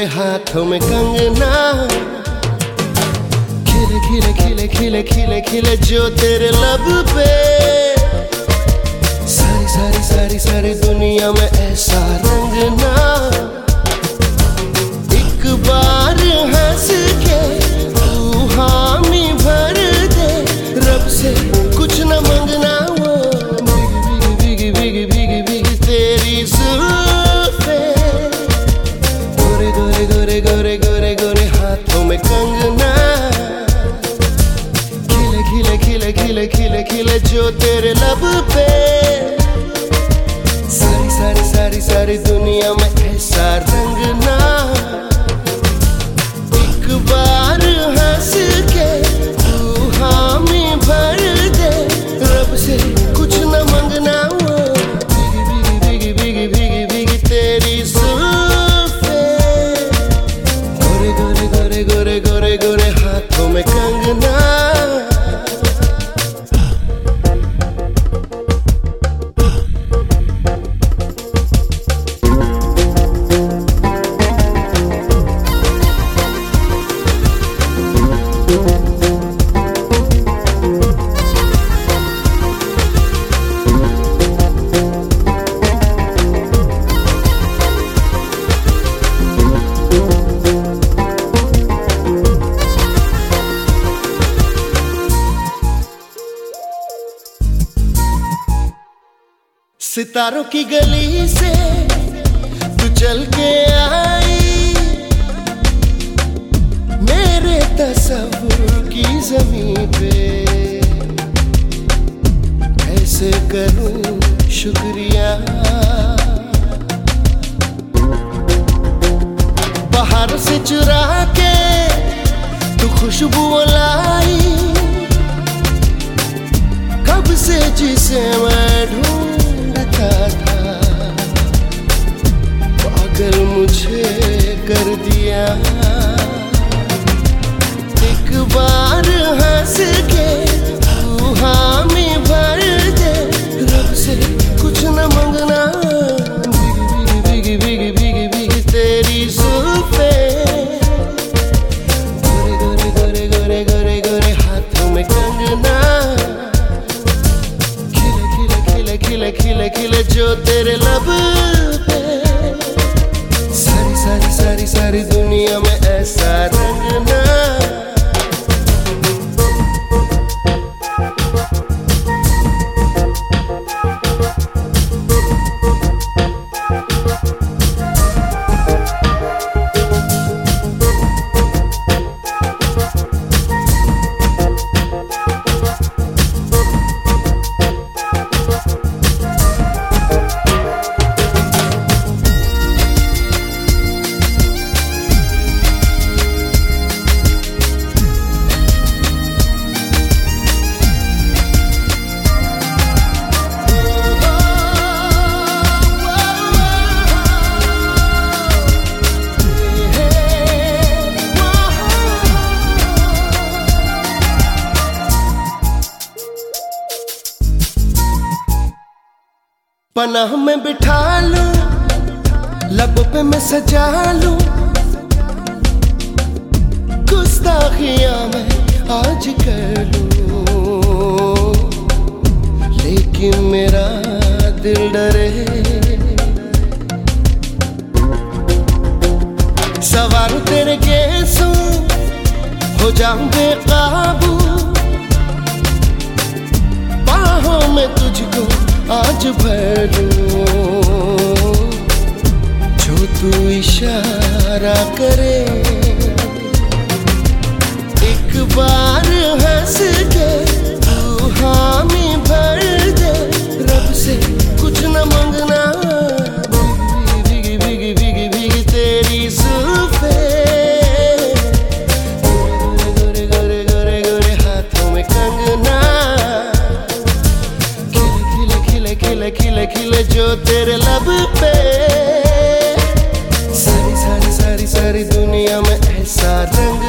हाथों में कंगना, खिले खिले खिले खिले खिले खिले जो तेरे लब पे। सारी सारी सारी सारी दुनिया में ऐसा रंगना, एक बार हंस के तू हामी भर दे, रब से कुछ न मंगना। वो भीगी भीगी भीगी भीगी तेरी जुल्फे, गोरे गोरे गोरे गोरे गोरे गोरे हाथों में कंगना, खिले खिले खिले खिले खिले खिले जो तेरे लब पे। सारी सारी सारी सारी दुनिया में ऐसा रंगना, एक बार हंस के तू हामी भर दे, रब से कुछ न मंगना। वो भीगी भीगी भीगी भीगी भीगी तेरी जुल्फे, गोरे गोरे गोरे गोरे गोरे गोरे हाथों में कंगना। सितारों की गली से तू चल के आई, मेरे तस्वीर की ज़मीं पे। कैसे करूं शुक्रिया, बाहर से चुरा के तू खुशबू लाई, कब से जिसे मैं ढूंढता था, पागल मुझे कर दिया। एक बार हंस के तू हामी भर दे, रब से कुछ न मंगना। भीगी भीगी भीगी भीगी भीगी तेरी जुल्फे, गोरे गोरे गोरे गोरे गोरे गोरे हाथों में कंगना, खिले खिले खिले जो तेरे लब पे। सारी सारी सारी सारी दुनिया में ऐसा रंगना। पनाह में बिठा लूं, लबों पे मैं सजा लूं, गुस्ताखियां मैं आज कर लूं, लेकिन मेरा दिल डरे। सवार तेरे गेसों हो जाऊं बेकाबू, बाहों में तुझको आज भर लूं, जो तू इशारा करे। एक बार हंस के तू हामी भर दे, रब से कुछ न मंगना। भीगी भीगी भीगी भीगी तेरी जुल्फे, गोरे गोरे गोरे गोरे हाथों में कंगना, खिले खिले खिले जो तेरे लब पे। सारी सारी सारी सारी दुनिया में ऐसा रंग